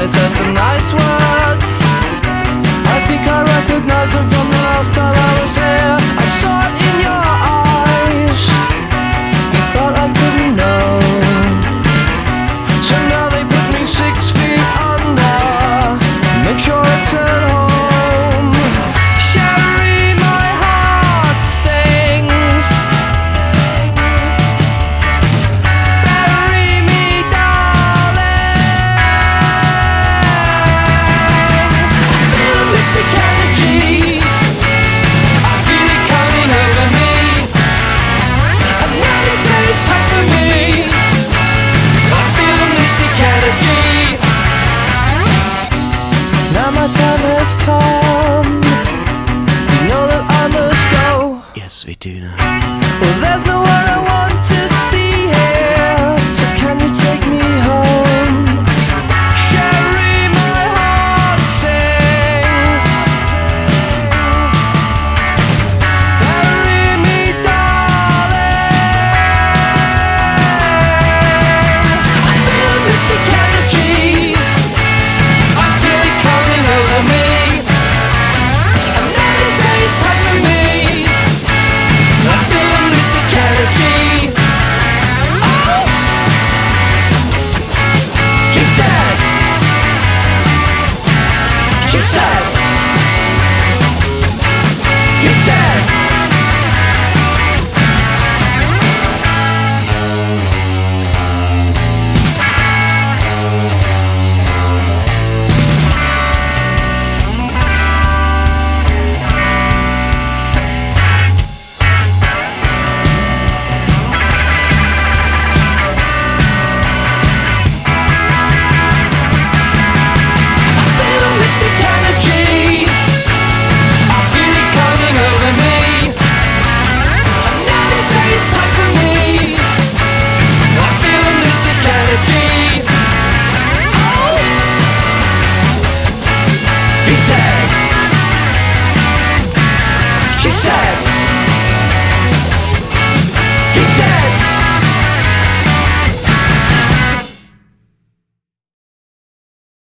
they said some nice words. I think I recognize them from the last time I was here. I saw it in your eyes. You thought I couldn't know. So now they put me 6 feet under. Make sure it's at home. Sherry, my heart sings. Bury me, darling. I feel a mystic energy. I feel it coming over me. And now you say it's time for me. I feel a mystic energy. Now my time has come. You know that I must go. Yes, we do now. Well, there's no